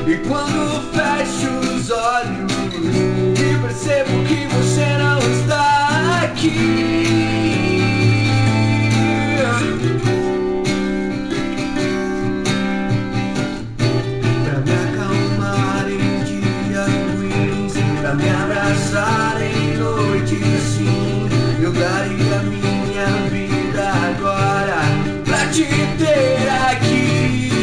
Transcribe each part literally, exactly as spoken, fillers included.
E quando fecho os olhos e percebo que você não está aqui, pra me acalmar em dias ruins, pra me abraçar em noites assim, eu daria minha vida agora pra te ter aqui.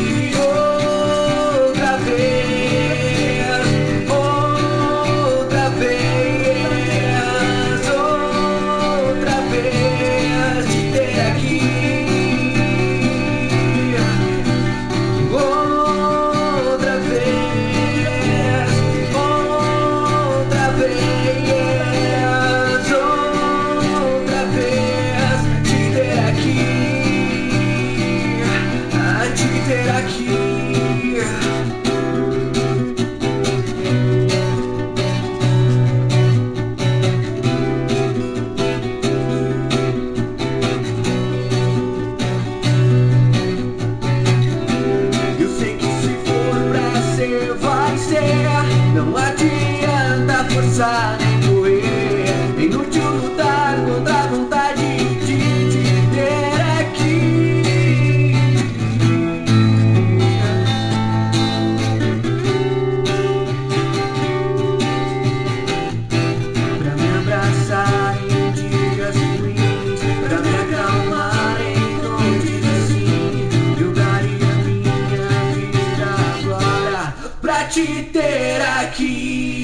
Não adianta forçar nem correr, é inútil lutar contra a vontade de te ter aqui. Pra me abraçar em dias ruins, pra me acalmar em noites assim, eu daria minha vida agora pra te ter aqui.